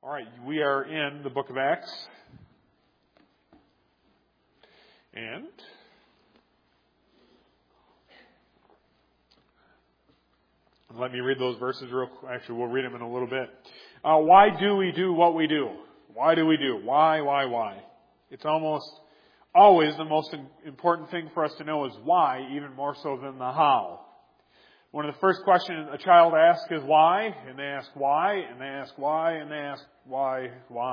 All right, we are in the book of Acts. And let me read those verses real quick. Actually, we'll read them in a little bit. Why do we do what we do? Why do we do? Why? It's almost always the most important thing for us to know is why, even more so than the how. One of the first questions a child asks is why, and they ask why, and they ask why, and they ask why.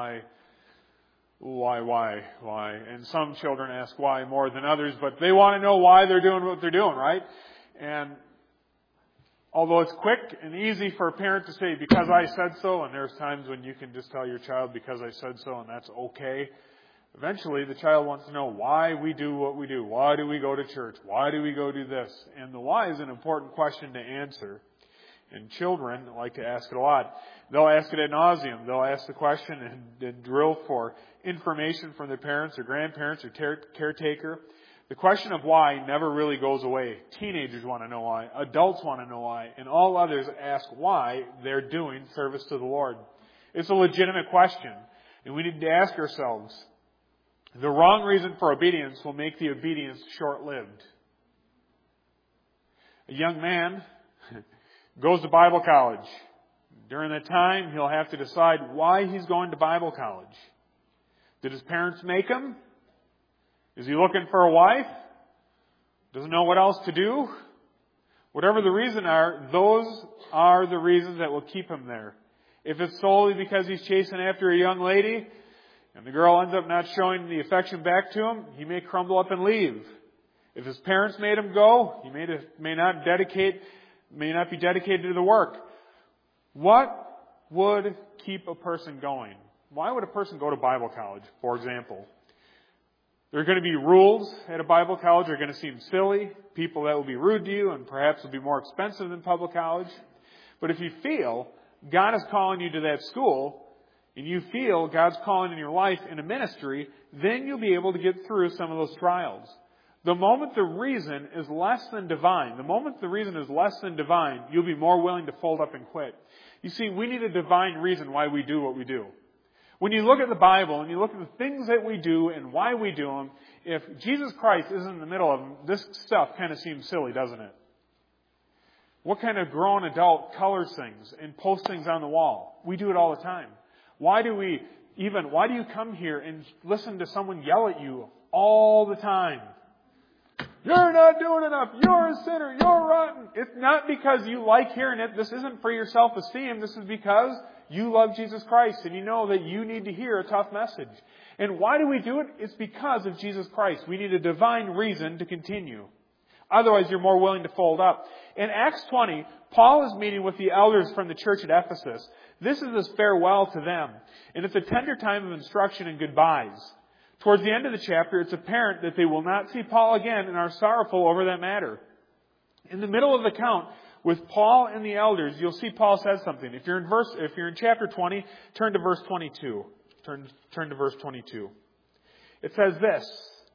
And some children ask why more than others, but they want to know why they're doing what they're doing, right? And although it's quick and easy for a parent to say, because I said so, and there's times when you can just tell your child, because I said so, and that's okay. Eventually, the child wants to know why we do what we do. Why do we go to church? Why do we go do this? And the why is an important question to answer. And children like to ask it a lot. They'll ask it ad nauseum. They'll ask the question and drill for information from their parents or grandparents or caretaker. The question of why never really goes away. Teenagers want to know why. Adults want to know why. And all others ask why they're doing service to the Lord. It's a legitimate question. And we need to ask ourselves, the wrong reason for obedience will make the obedience short-lived. A young man goes to Bible college. During that time, he'll have to decide why he's going to Bible college. Did his parents make him? Is he looking for a wife? Doesn't know what else to do? Whatever the reason are, those are the reasons that will keep him there. If it's solely because he's chasing after a young lady, and the girl ends up not showing the affection back to him, he may crumble up and leave. If his parents made him go, he may not be dedicated to the work. What would keep a person going? Why would a person go to Bible college, for example? There are going to be rules at a Bible college that are going to seem silly, people that will be rude to you and perhaps will be more expensive than public college. But if you feel God is calling you to that school, and you feel God's calling in your life in a ministry, then you'll be able to get through some of those trials. The moment the reason is less than divine, you'll be more willing to fold up and quit. You see, we need a divine reason why we do what we do. When you look at the Bible and you look at the things that we do and why we do them, if Jesus Christ isn't in the middle of them, this stuff kind of seems silly, doesn't it? What kind of grown adult colors things and posts things on the wall? We do it all the time. Why do you come here and listen to someone yell at you all the time? You're not doing enough. You're a sinner. You're rotten. It's not because you like hearing it. This isn't for your self-esteem. This is because you love Jesus Christ and you know that you need to hear a tough message. And why do we do it? It's because of Jesus Christ. We need a divine reason to continue. Otherwise, you're more willing to fold up. In Acts 20, Paul is meeting with the elders from the church at Ephesus. This is his farewell to them. And it's a tender time of instruction and goodbyes. Towards the end of the chapter, it's apparent that they will not see Paul again and are sorrowful over that matter. In the middle of the account, with Paul and the elders, you'll see Paul says something. If you're in chapter 20, turn to verse 22. Turn to verse 22. It says this,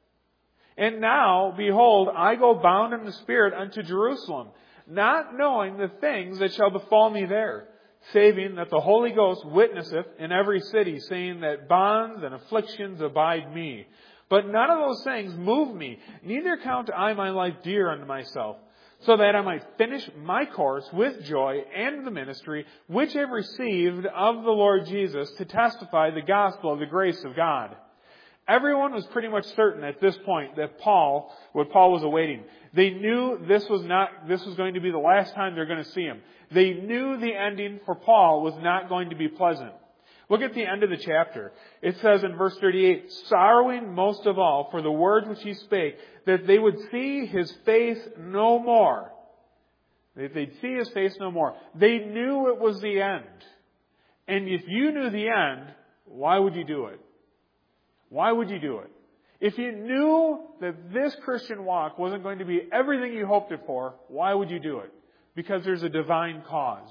"And now, behold, I go bound in the Spirit unto Jerusalem, not knowing the things that shall befall me there, saving that the Holy Ghost witnesseth in every city, saying that bonds and afflictions abide me. But none of those things move me, neither count I my life dear unto myself, so that I might finish my course with joy and the ministry which I have received of the Lord Jesus to testify the gospel of the grace of God." Everyone was pretty much certain at this point that what Paul was awaiting. They knew this was going to be the last time they're going to see him. They knew the ending for Paul was not going to be pleasant. Look at the end of the chapter. It says in verse 38, "Sorrowing most of all for the words which he spake, that they would see his face no more." They'd see his face no more. They knew it was the end. And if you knew the end, why would you do it? Why would you do it? If you knew that this Christian walk wasn't going to be everything you hoped it for, why would you do it? Because there's a divine cause.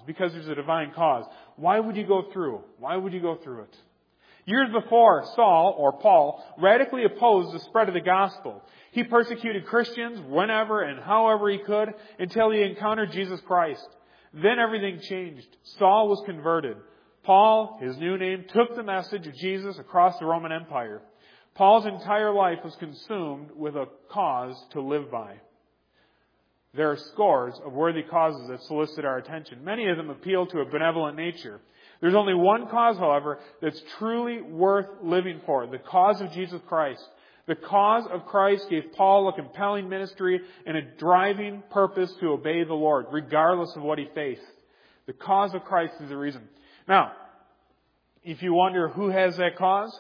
Why would you go through? It? Years before, Saul, or Paul, radically opposed the spread of the gospel. He persecuted Christians whenever and however he could until he encountered Jesus Christ. Then everything changed. Saul was converted. Paul, his new name, took the message of Jesus across the Roman Empire. Paul's entire life was consumed with a cause to live by. There are scores of worthy causes that solicit our attention. Many of them appeal to a benevolent nature. There's only one cause, however, that's truly worth living for, the cause of Jesus Christ. The cause of Christ gave Paul a compelling ministry and a driving purpose to obey the Lord, regardless of what he faced. The cause of Christ is the reason. Now, if you wonder who has that cause,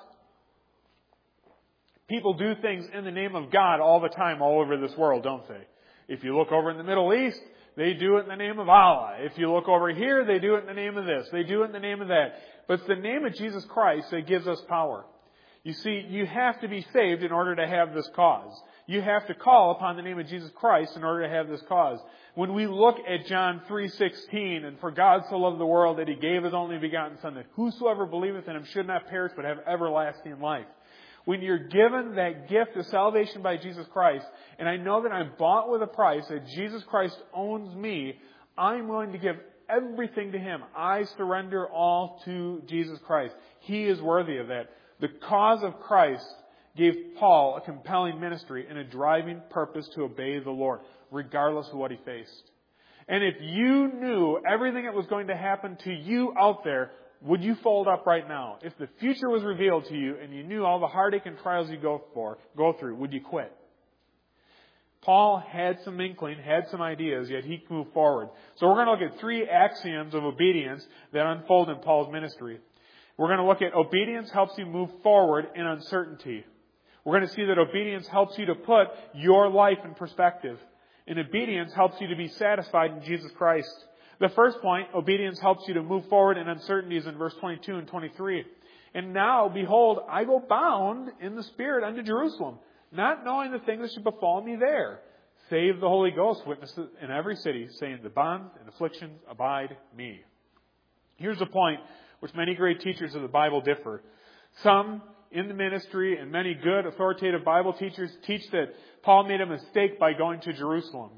people do things in the name of God all the time all over this world, don't they? If you look over in the Middle East, they do it in the name of Allah. If you look over here, they do it in the name of this. They do it in the name of that. But it's the name of Jesus Christ that gives us power. You see, you have to be saved in order to have this cause. You have to call upon the name of Jesus Christ in order to have this cause. When we look at John 3:16, and for God so loved the world that He gave His only begotten Son, that whosoever believeth in Him should not perish but have everlasting life. When you're given that gift of salvation by Jesus Christ, and I know that I'm bought with a price, that Jesus Christ owns me, I'm willing to give everything to Him. I surrender all to Jesus Christ. He is worthy of that. The cause of Christ gave Paul a compelling ministry and a driving purpose to obey the Lord, regardless of what he faced. And if you knew everything that was going to happen to you out there, would you fold up right now? If the future was revealed to you and you knew all the heartache and trials you go through, would you quit? Paul had some inkling, had some ideas, yet he moved forward. So we're going to look at 3 axioms of obedience that unfold in Paul's ministry. We're going to look at obedience helps you move forward in uncertainty. We're going to see that obedience helps you to put your life in perspective. And obedience helps you to be satisfied in Jesus Christ. The first point, obedience helps you to move forward in uncertainties in verse 22 and 23. And now, behold, I go bound in the Spirit unto Jerusalem, not knowing the things that should befall me there. Save the Holy Ghost witnesses in every city, saying, the bonds and afflictions abide me. Here's a point which many great teachers of the Bible differ. Some in the ministry and many good authoritative Bible teachers teach that Paul made a mistake by going to Jerusalem.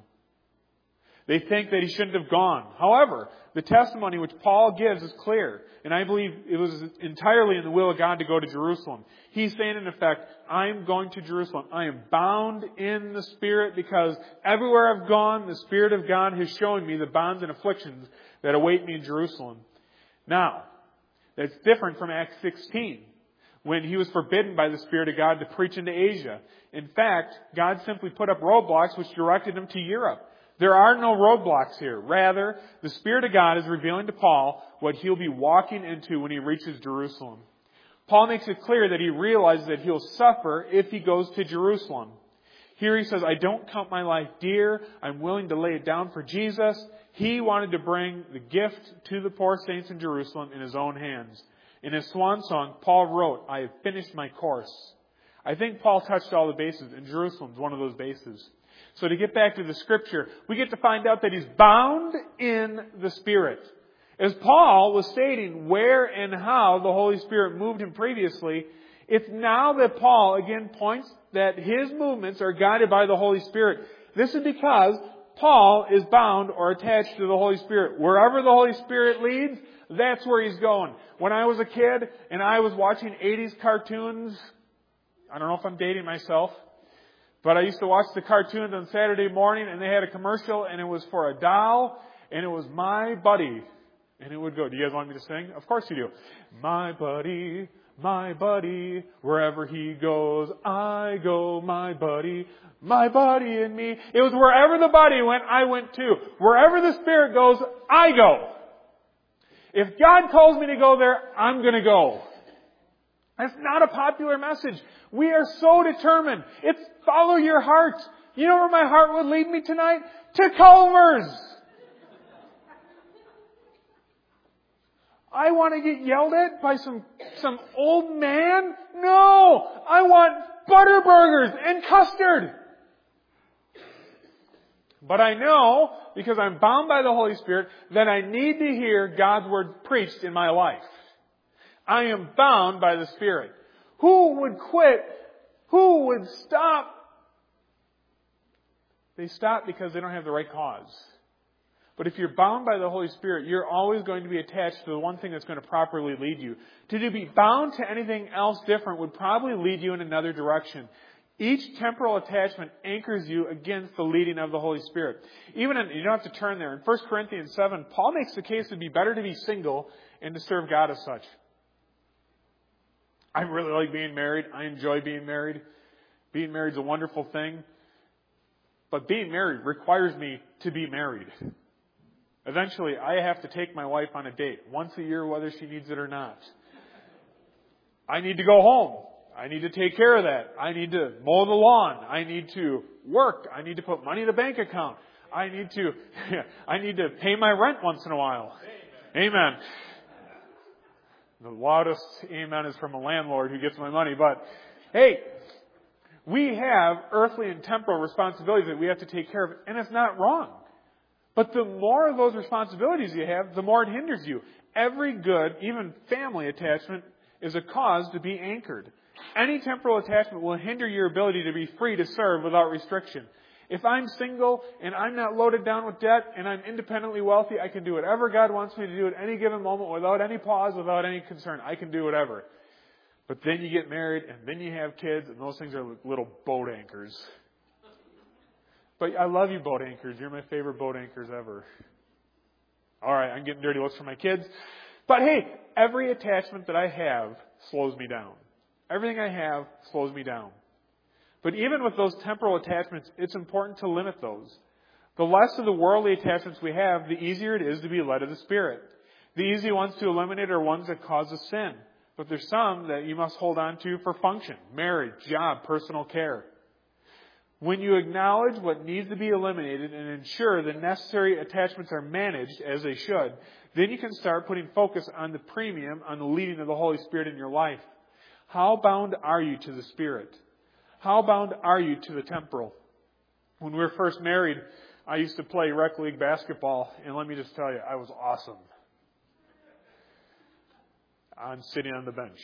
They think that he shouldn't have gone. However, the testimony which Paul gives is clear. And I believe it was entirely in the will of God to go to Jerusalem. He's saying, in effect, I'm going to Jerusalem. I am bound in the Spirit because everywhere I've gone, the Spirit of God has shown me the bonds and afflictions that await me in Jerusalem. Now, that's different from Acts 16, when he was forbidden by the Spirit of God to preach into Asia. In fact, God simply put up roadblocks which directed him to Europe. There are no roadblocks here. Rather, the Spirit of God is revealing to Paul what he'll be walking into when he reaches Jerusalem. Paul makes it clear that he realizes that he'll suffer if he goes to Jerusalem. Here he says, I don't count my life dear. I'm willing to lay it down for Jesus. He wanted to bring the gift to the poor saints in Jerusalem in his own hands. In his swan song, Paul wrote, I have finished my course. I think Paul touched all the bases, and Jerusalem's one of those bases. So to get back to the Scripture, we get to find out that he's bound in the Spirit. As Paul was stating where and how the Holy Spirit moved him previously, it's now that Paul again points that his movements are guided by the Holy Spirit. This is because Paul is bound or attached to the Holy Spirit. Wherever the Holy Spirit leads, that's where he's going. When I was a kid and I was watching 80s cartoons, I don't know if I'm dating myself, but I used to watch the cartoons on Saturday morning, and they had a commercial, and it was for a doll, and it was My Buddy. And it would go, do you guys want me to sing? Of course you do. My buddy, wherever he goes, I go, my buddy and me. It was wherever the buddy went, I went too. Wherever the Spirit goes, I go. If God calls me to go there, I'm going to go. That's not a popular message. We are so determined. It's follow your heart. You know where my heart would lead me tonight? To Culver's. I want to get yelled at by some old man? No! I want butter burgers and custard. But I know, because I'm bound by the Holy Spirit, that I need to hear God's Word preached in my life. I am bound by the Spirit. Who would quit? Who would stop? They stop because they don't have the right cause. But if you're bound by the Holy Spirit, you're always going to be attached to the one thing that's going to properly lead you. To be bound to anything else different would probably lead you in another direction. Each temporal attachment anchors you against the leading of the Holy Spirit. You don't have to turn there. In 1 Corinthians 7, Paul makes the case it would be better to be single and to serve God as such. I really like being married. I enjoy being married. Being married is a wonderful thing. But being married requires me to be married. Eventually, I have to take my wife on a date once a year, whether she needs it or not. I need to go home. I need to take care of that. I need to mow the lawn. I need to work. I need to put money in the bank account. I need to pay my rent once in a while. Amen. The loudest amen is from a landlord who gets my money. But, hey, we have earthly and temporal responsibilities that we have to take care of, and it's not wrong. But the more of those responsibilities you have, the more it hinders you. Every good, even family attachment, is a cause to be anchored. Any temporal attachment will hinder your ability to be free to serve without restriction. If I'm single and I'm not loaded down with debt and I'm independently wealthy, I can do whatever God wants me to do at any given moment without any pause, without any concern. I can do whatever. But then you get married and then you have kids, and those things are like little boat anchors. But I love you, boat anchors. You're my favorite boat anchors ever. All right, I'm getting dirty looks for my kids. But hey, every attachment that I have slows me down. Everything I have slows me down. But even with those temporal attachments, it's important to limit those. The less of the worldly attachments we have, the easier it is to be led of the Spirit. The easy ones to eliminate are ones that cause us sin. But there's some that you must hold on to for function, marriage, job, personal care. When you acknowledge what needs to be eliminated and ensure the necessary attachments are managed as they should, then you can start putting focus on the premium, on the leading of the Holy Spirit in your life. How bound are you to the Spirit? How bound are you to the temporal? When we were first married, I used to play rec league basketball, and let me just tell you, I was awesome. I'm sitting on the bench.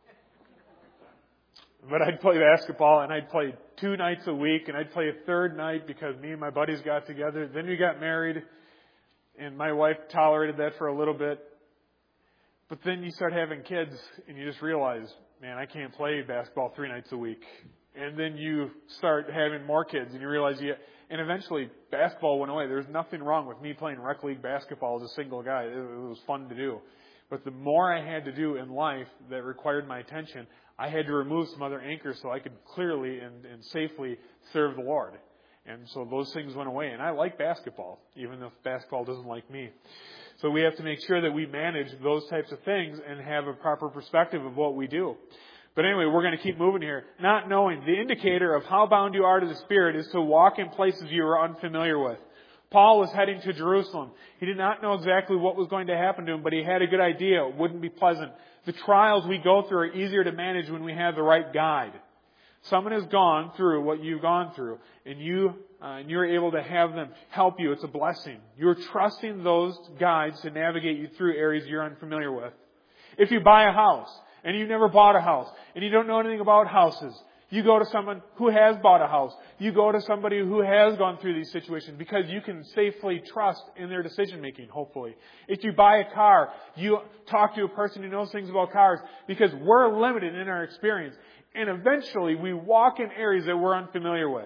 But I'd play basketball, and I'd play 2 nights a week, and I'd play a third night because me and my buddies got together. Then we got married, and my wife tolerated that for a little bit. But then you start having kids, and you just realize, man, I can't play basketball 3 nights a week. And then you start having more kids, and you realize and eventually basketball went away. There's nothing wrong with me playing rec league basketball as a single guy. It was fun to do. But the more I had to do in life that required my attention, I had to remove some other anchors so I could clearly and safely serve the Lord. And so those things went away. And I like basketball, even if basketball doesn't like me. So we have to make sure that we manage those types of things and have a proper perspective of what we do. But anyway, we're going to keep moving here. Not knowing. The indicator of how bound you are to the Spirit is to walk in places you are unfamiliar with. Paul was heading to Jerusalem. He did not know exactly what was going to happen to him, but he had a good idea. It wouldn't be pleasant. The trials we go through are easier to manage when we have the right guide. Someone has gone through what you've gone through, and you're able to have them help you. It's a blessing. You're trusting those guides to navigate you through areas you're unfamiliar with. If you buy a house, and you've never bought a house, and you don't know anything about houses, you go to someone who has bought a house. You go to somebody who has gone through these situations because you can safely trust in their decision making, hopefully. If you buy a car, you talk to a person who knows things about cars because we're limited in our experience. And eventually we walk in areas that we're unfamiliar with.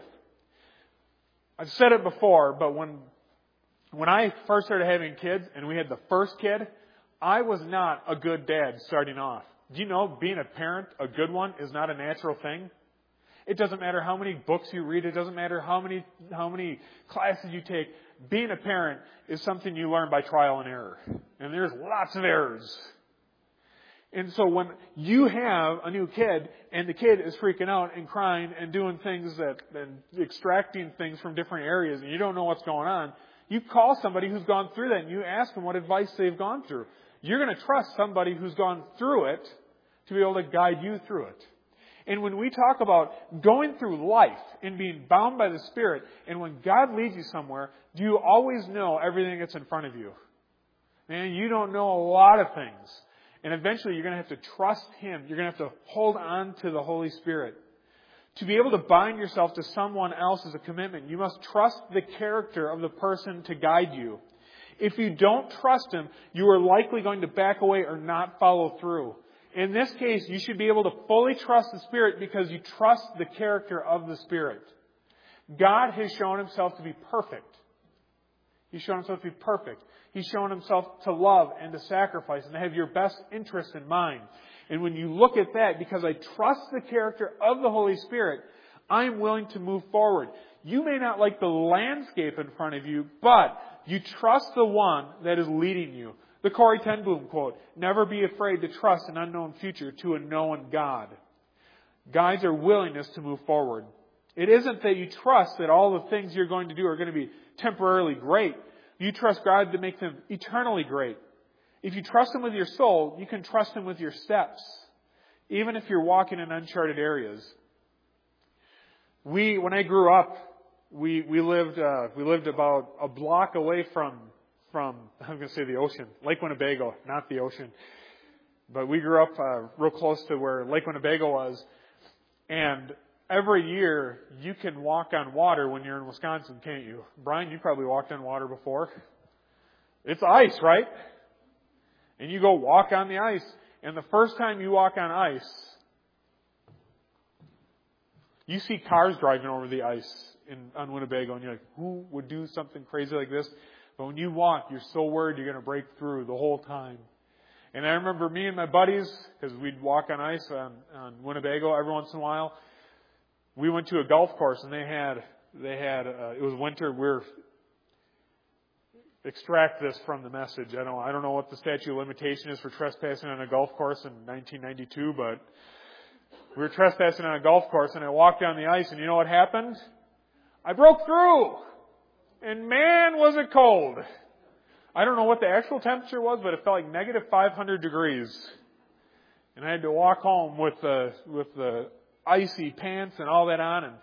I've said it before, but when I first started having kids and we had the first kid, I was not a good dad starting off. Do you know being a parent, a good one, is not a natural thing? It doesn't matter how many books you read. It doesn't matter how many classes you take. Being a parent is something you learn by trial and error. And there's lots of errors. And so when you have a new kid and the kid is freaking out and crying and doing things and extracting things from different areas and you don't know what's going on, you call somebody who's gone through that and you ask them what advice they've gone through. You're going to trust somebody who's gone through it to be able to guide you through it. And when we talk about going through life and being bound by the Spirit, and when God leads you somewhere, do you always know everything that's in front of you? Man, you don't know a lot of things. And eventually you're going to have to trust Him. You're going to have to hold on to the Holy Spirit. To be able to bind yourself to someone else is a commitment. You must trust the character of the person to guide you. If you don't trust Him, you are likely going to back away or not follow through. In this case, you should be able to fully trust the Spirit because you trust the character of the Spirit. God has shown Himself to be perfect. He's shown Himself to be perfect. He's shown Himself to love and to sacrifice and to have your best interest in mind. And when you look at that, because I trust the character of the Holy Spirit, I'm willing to move forward. You may not like the landscape in front of you, but you trust the one that is leading you. The Corrie ten Boom quote, "Never be afraid to trust an unknown future to a known God." Guides our willingness to move forward. It isn't that you trust that all the things you're going to do are going to be temporarily great. You trust God to make them eternally great. If you trust Him with your soul, you can trust Him with your steps, even if you're walking in uncharted areas. When I grew up, we lived about a block away from I'm going to say the ocean, Lake Winnebago, not the ocean. But we grew up real close to where Lake Winnebago was, and every year you can walk on water when you're in Wisconsin, can't you? Brian, you probably walked on water before. It's ice, right? And you go walk on the ice, and the first time you walk on ice, you see cars driving over the ice on Winnebago, and you're like, who would do something crazy like this? But when you walk, you're so worried you're going to break through the whole time. And I remember me and my buddies, because we'd walk on ice on Winnebago every once in a while, we went to a golf course, and they had it was winter. Extract this from the message. I don't know what the statute of limitation is for trespassing on a golf course in 1992, but we were trespassing on a golf course, and I walked down the ice, and you know what happened? I broke through! And man, was it cold. I don't know what the actual temperature was, but it felt like negative 500 degrees. And I had to walk home with the icy pants and all that on. And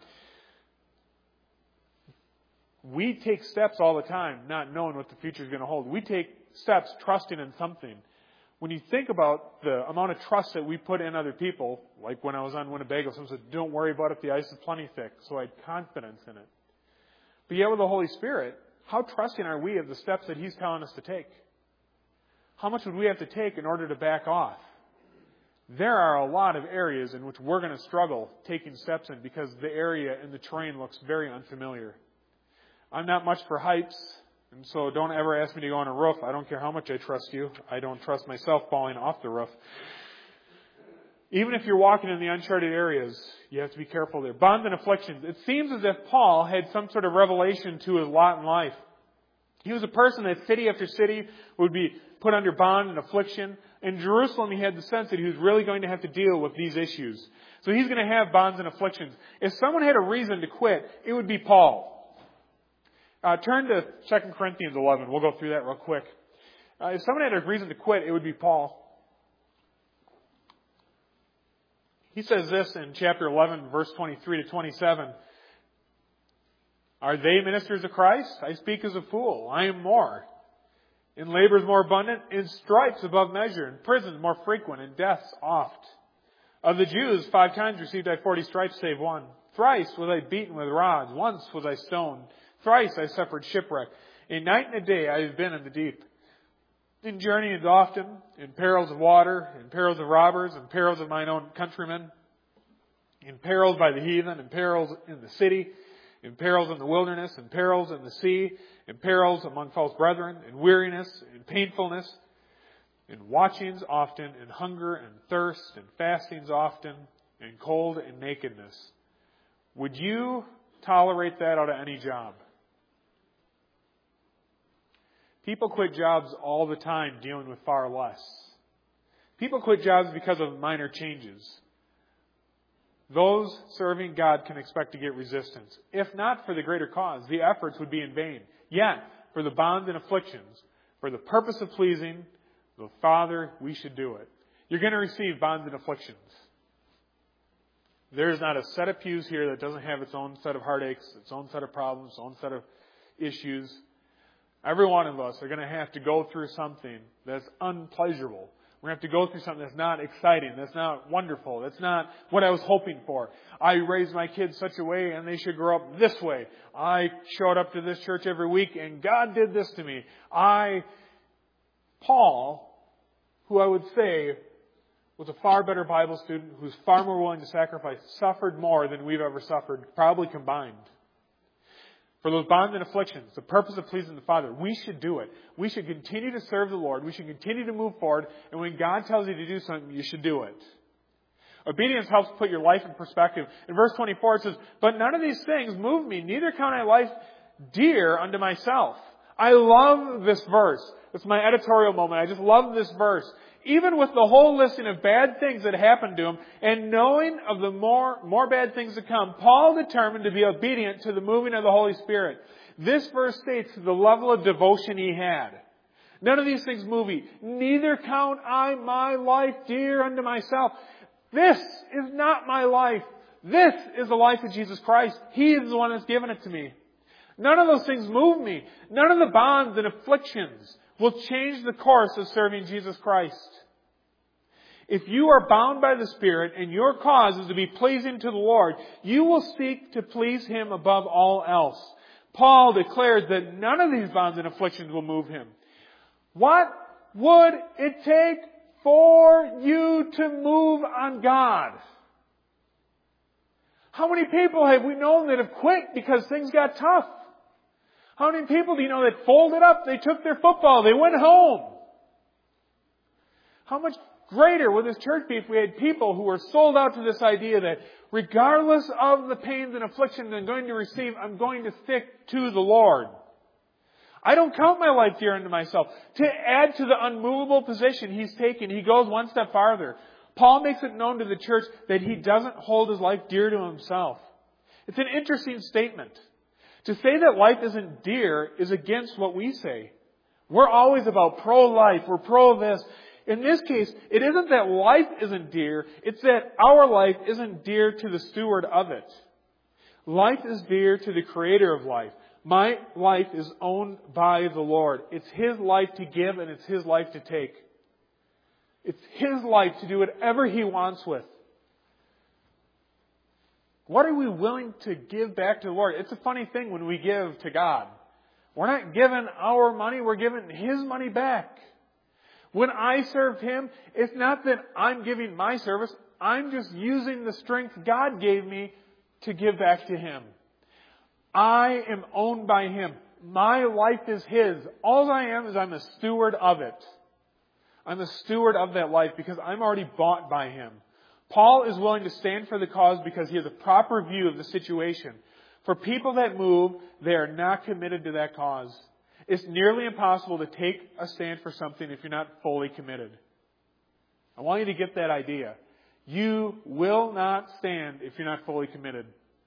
we take steps all the time, not knowing what the future is going to hold. We take steps trusting in something. When you think about the amount of trust that we put in other people, like when I was on Winnebago, someone said, "Don't worry about it, the ice is plenty thick." So I had confidence in it. But yet with the Holy Spirit, how trusting are we of the steps that He's telling us to take? How much would we have to take in order to back off? There are a lot of areas in which we're going to struggle taking steps in because the area and the terrain looks very unfamiliar. I'm not much for heights, and so don't ever ask me to go on a roof. I don't care how much I trust you. I don't trust myself falling off the roof. Even if you're walking in the uncharted areas, you have to be careful there. Bonds and afflictions. It seems as if Paul had some sort of revelation to his lot in life. He was a person that city after city would be put under bond and affliction. In Jerusalem, he had the sense that he was really going to have to deal with these issues. So he's going to have bonds and afflictions. If someone had a reason to quit, it would be Paul. Turn to 2 Corinthians 11. We'll go through that real quick. If someone had a reason to quit, it would be Paul. He says this in chapter 11, verse 23 to 27. Are they ministers of Christ? I speak as a fool. I am more. In labors more abundant, in stripes above measure, in prisons more frequent, in deaths oft. Of the Jews, 5 times received I 40 stripes, save one. Thrice was I beaten with rods. Once was I stoned. Thrice I suffered shipwreck. A night and a day I have been in the deep. In journeyings often, in perils of water, in perils of robbers, in perils of mine own countrymen, in perils by the heathen, in perils in the city, in perils in the wilderness, in perils in the sea, in perils among false brethren, in weariness, in painfulness, in watchings often, in hunger and thirst, in fastings often, in cold and nakedness. Would you tolerate that out of any job? People quit jobs all the time dealing with far less. People quit jobs because of minor changes. Those serving God can expect to get resistance. If not for the greater cause, the efforts would be in vain. Yet, for the bonds and afflictions, for the purpose of pleasing the Father, we should do it. You're going to receive bonds and afflictions. There is not a set of pews here that doesn't have its own set of heartaches, its own set of problems, its own set of issues. Every one of us are going to have to go through something that's unpleasurable. We're going to have to go through something that's not exciting, that's not wonderful, that's not what I was hoping for. I raised my kids such a way and they should grow up this way. I showed up to this church every week and God did this to me. Paul, who I would say was a far better Bible student, who's far more willing to sacrifice, suffered more than we've ever suffered, probably combined. For those bonds and afflictions, the purpose of pleasing the Father, we should do it. We should continue to serve the Lord. We should continue to move forward. And when God tells you to do something, you should do it. Obedience helps put your life in perspective. In verse 24 it says, "But none of these things move me, neither count I life dear unto myself." I love this verse. It's my editorial moment. I just love this verse. Even with the whole listing of bad things that happened to him, and knowing of the more bad things to come, Paul determined to be obedient to the moving of the Holy Spirit. This verse states the level of devotion he had. None of these things move me. Neither count I my life dear unto myself. This is not my life. This is the life of Jesus Christ. He is the one that's given it to me. None of those things move me. None of the bonds and afflictions will change the course of serving Jesus Christ. If you are bound by the Spirit and your cause is to be pleasing to the Lord, you will seek to please Him above all else. Paul declares that none of these bonds and afflictions will move him. What would it take for you to move on God? How many people have we known that have quit because things got tough? How many people do you know that folded up? They took their football. They went home. How much greater would this church be if we had people who were sold out to this idea that regardless of the pains and afflictions I'm going to receive, I'm going to stick to the Lord. I don't count my life dear unto myself. To add to the unmovable position he's taken, he goes one step farther. Paul makes it known to the church that he doesn't hold his life dear to himself. It's an interesting statement. To say that life isn't dear is against what we say. We're always about pro-life. We're pro-this. In this case, it isn't that life isn't dear. It's that our life isn't dear to the steward of it. Life is dear to the creator of life. My life is owned by the Lord. It's His life to give and it's His life to take. It's His life to do whatever He wants with. What are we willing to give back to the Lord? It's a funny thing when we give to God. We're not giving our money, we're giving His money back. When I served Him, it's not that I'm giving my service. I'm just using the strength God gave me to give back to Him. I am owned by Him. My life is His. All I am is I'm a steward of it. I'm a steward of that life because I'm already bought by Him. Paul is willing to stand for the cause because he has a proper view of the situation. For people that move, they are not committed to that cause. It's nearly impossible to take a stand for something if you're not fully committed. I want you to get that idea. You will not stand if you're not fully committed.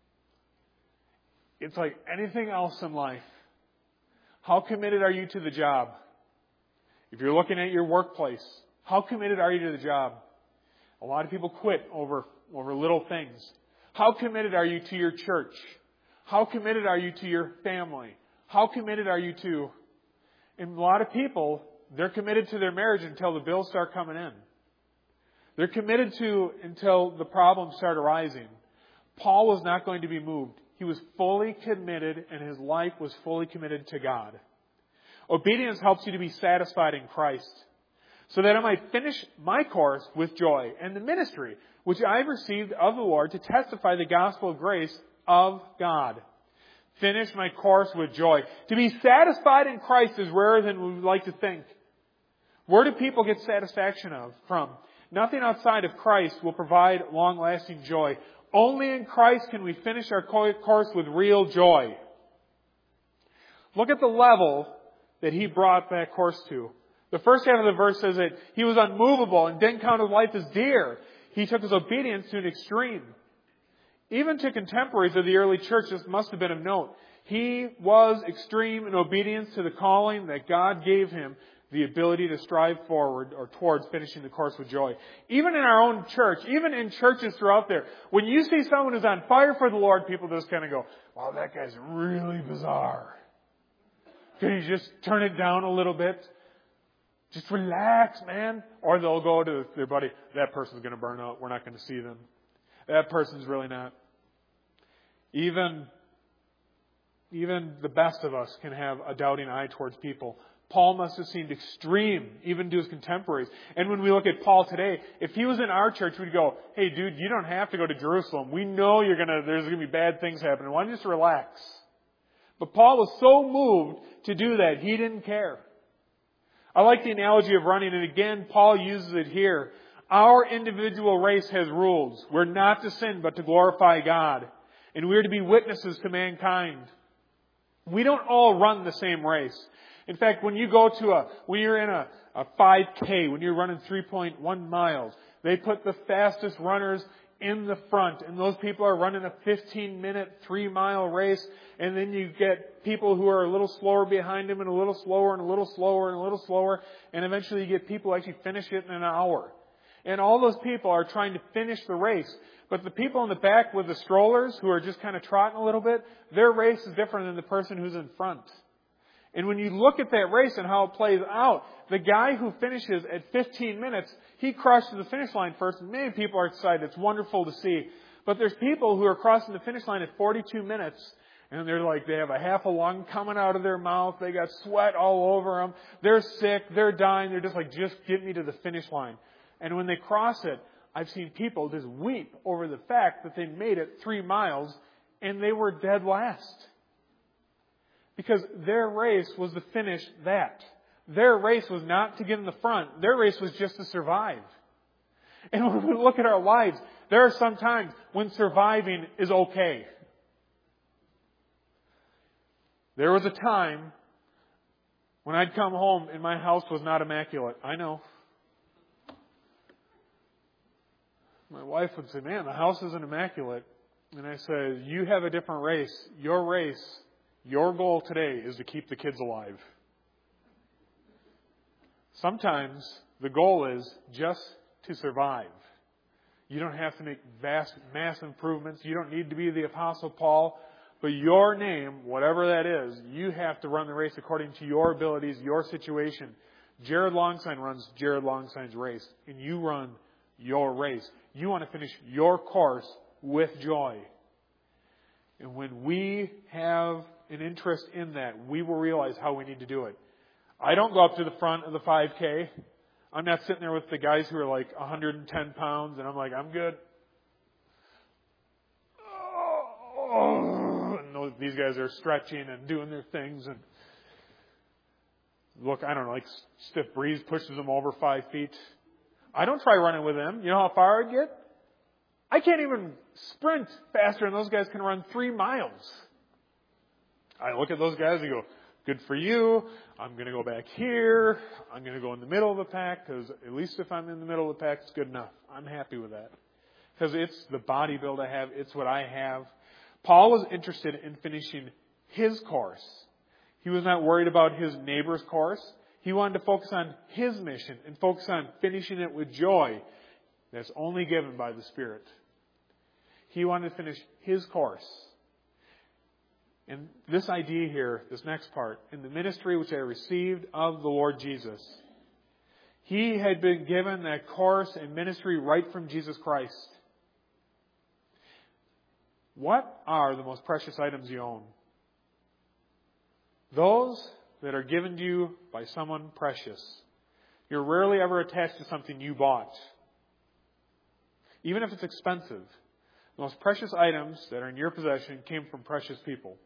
It's like anything else in life. How committed are you to the job? If you're looking at your workplace, how committed are you to the job? A lot of people quit over little things. How committed are you to your church? How committed are you to your family? How committed are you to... And a lot of people, they're committed to their marriage until the bills start coming in. They're committed to until the problems start arising. Paul was not going to be moved. He was fully committed and his life was fully committed to God. Obedience helps you to be satisfied in Christ, so that I might finish my course with joy and the ministry which I have received of the Lord to testify the gospel of grace of God. Finish my course with joy. To be satisfied in Christ is rarer than we would like to think. Where do people get satisfaction from? Nothing outside of Christ will provide long-lasting joy. Only in Christ can we finish our course with real joy. Look at the level that he brought that course to. The first half of the verse says that he was unmovable and didn't count his life as dear. He took his obedience to an extreme. Even to contemporaries of the early church, this must have been of note. He was extreme in obedience to the calling that God gave him, the ability to strive forward or towards finishing the course with joy. Even in our own church, even in churches throughout there, when you see someone who's on fire for the Lord, people just kind of go, wow, that guy's really bizarre. Can you just turn it down a little bit? Just relax, man. Or they'll go to their buddy, that person's going to burn out. We're not going to see them. That person's really not. Even the best of us can have a doubting eye towards people. Paul must have seemed extreme, even to his contemporaries. And when we look at Paul today, if he was in our church, we'd go, hey, dude, you don't have to go to Jerusalem. We know there's going to be bad things happening. Why don't you just relax? But Paul was so moved to do that, he didn't care. I like the analogy of running, and again, Paul uses it here. Our individual race has rules. We're not to sin, but to glorify God. And we're to be witnesses to mankind. We don't all run the same race. In fact, when you're in a 5K, when you're running 3.1 miles, they put the fastest runners in the front, and those people are running a 15-minute 3-mile race, and then you get people who are a little slower behind them, and a little slower, and a little slower, and a little slower, and eventually you get people who actually finish it in an hour. And all those people are trying to finish the race. But the people in the back with the strollers who are just kind of trotting a little bit, their race is different than the person who's in front. And when you look at that race and how it plays out, the guy who finishes at 15 minutes, he crosses the finish line first. And many people are excited. It's wonderful to see. But there's people who are crossing the finish line at 42 minutes. And they're like, they have a half a lung coming out of their mouth. They got sweat all over them. They're sick. They're dying. They're just like, just get me to the finish line. And when they cross it, I've seen people just weep over the fact that they made it 3 miles and they were dead last. Because their race was to finish that. Their race was not to get in the front. Their race was just to survive. And when we look at our lives, there are some times when surviving is okay. There was a time when I'd come home and my house was not immaculate. I know. My wife would say, man, the house isn't immaculate. And I said, you have a different race. Your race, your goal today is to keep the kids alive. Sometimes the goal is just to survive. You don't have to make mass improvements. You don't need to be the Apostle Paul. But your name, whatever that is, you have to run the race according to your abilities, your situation. Jared Longsign runs Jared Longsign's race. And you run your race. You want to finish your course with joy. And when we have an interest in that, we will realize how we need to do it. I don't go up to the front of the 5K. I'm not sitting there with the guys who are like 110 pounds and I'm like, I'm good. And these guys are stretching and doing their things. And look, I don't know, like stiff breeze pushes them over 5 feet. I don't try running with them. You know how far I get? I can't even sprint faster than those guys can run 3 miles. I look at those guys and go, good for you. I'm going to go back here. I'm going to go in the middle of the pack because at least if I'm in the middle of the pack, it's good enough. I'm happy with that. Because it's the body build I have. It's what I have. Paul was interested in finishing his course. He was not worried about his neighbor's course. He wanted to focus on his mission and focus on finishing it with joy that's only given by the Spirit. He wanted to finish his course. And this idea here, this next part, in the ministry which I received of the Lord Jesus, he had been given that course and ministry right from Jesus Christ. What are the most precious items you own? Those that are given to you by someone precious. You're rarely ever attached to something you bought. Even if it's expensive. The most precious items that are in your possession came from precious people.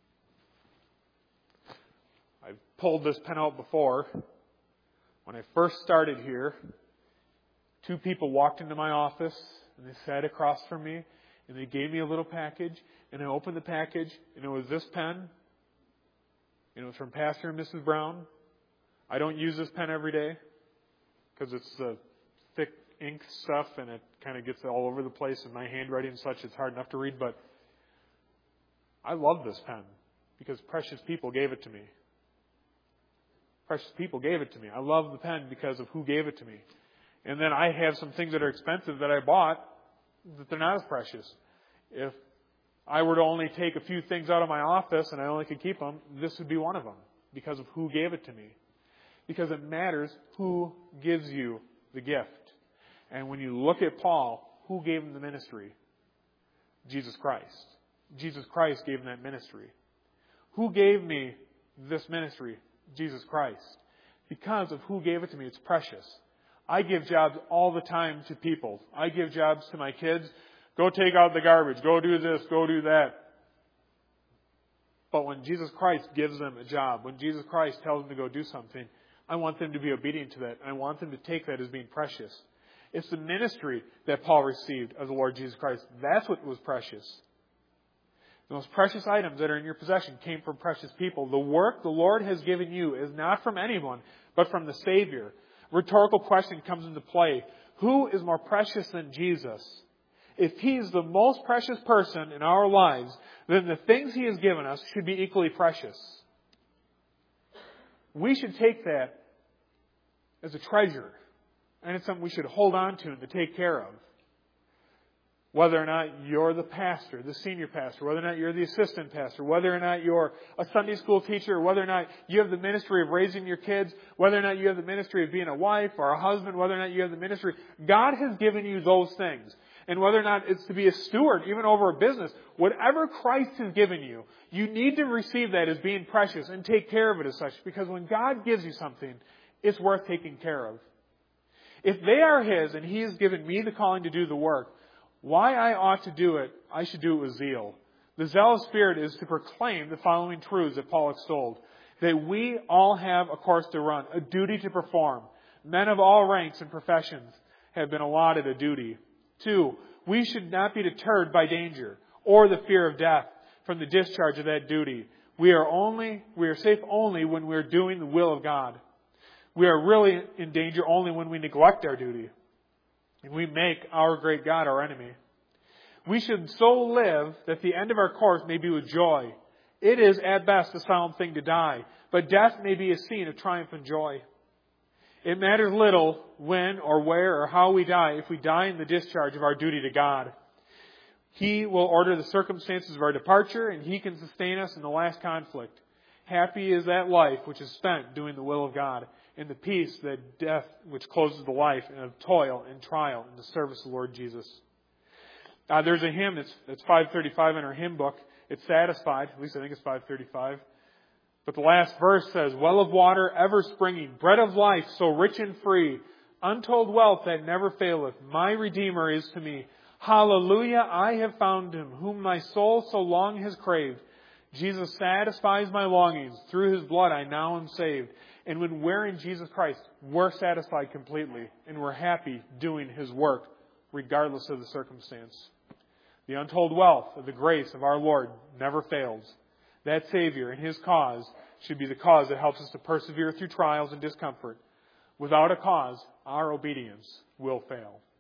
I've pulled this pen out before. When I first started here, 2 people walked into my office and they sat across from me and they gave me a little package and I opened the package and it was this pen. And it was from Pastor and Mrs. Brown. I don't use this pen every day because it's thick ink stuff and it kind of gets all over the place and my handwriting and such, it's hard enough to read. But I love this pen because precious people gave it to me. Precious people gave it to me. I love the pen because of who gave it to me. And then I have some things that are expensive that I bought that they're not as precious. If I were to only take a few things out of my office and I only could keep them, this would be one of them because of who gave it to me. because it matters who gives you the gift. And when you look at Paul, who gave him the ministry? Jesus Christ. Jesus Christ gave him that ministry. Who gave me this ministry? Jesus Christ. Because of who gave it to me, it's precious. I give jobs all the time to people. I give jobs to my kids. Go take out the garbage. Go do this. Go do that. But when Jesus Christ gives them a job, when Jesus Christ tells them to go do something, I want them to be obedient to that. I want them to take that as being precious. It's the ministry that Paul received of the Lord Jesus Christ. That's what was precious. The most precious items that are in your possession came from precious people. The work the Lord has given you is not from anyone, but from the Savior. Rhetorical question comes into play. Who is more precious than Jesus? If He is the most precious person in our lives, then the things He has given us should be equally precious. We should take that as a treasure. And it's something we should hold on to and to take care of. Whether or not you're the pastor, the senior pastor, whether or not you're the assistant pastor, whether or not you're a Sunday school teacher, or whether or not you have the ministry of raising your kids, whether or not you have the ministry of being a wife or a husband, whether or not you have the ministry, God has given you those things. And whether or not it's to be a steward, even over a business, whatever Christ has given you, you need to receive that as being precious and take care of it as such. Because when God gives you something, it's worth taking care of. If they are His and He has given me the calling to do the work, why I ought to do it, I should do it with zeal. The zealous spirit is to proclaim the following truths that Paul extolled. That we all have a course to run, a duty to perform. Men of all ranks and professions have been allotted a duty. 2, we should not be deterred by danger or the fear of death from the discharge of that duty. We are safe only when we are doing the will of God. We are really in danger only when we neglect our duty and we make our great God our enemy. We should so live that the end of our course may be with joy. It is at best a solemn thing to die, but death may be a scene of triumph and joy. It matters little when or where or how we die if we die in the discharge of our duty to God. He will order the circumstances of our departure, and He can sustain us in the last conflict. Happy is that life which is spent doing the will of God, and the peace that death which closes the life of toil and trial in the service of the Lord Jesus. There's a hymn that's 535 in our hymn book. It's Satisfied. At least I think it's 535. But the last verse says, well of water ever springing, bread of life so rich and free, untold wealth that never faileth, my Redeemer is to me. Hallelujah, I have found Him, whom my soul so long has craved. Jesus satisfies my longings. Through His blood I now am saved. And when we're in Jesus Christ, we're satisfied completely. And we're happy doing His work, regardless of the circumstance. The untold wealth of the grace of our Lord never fails. That Savior and His cause should be the cause that helps us to persevere through trials and discomfort. Without a cause, our obedience will fail.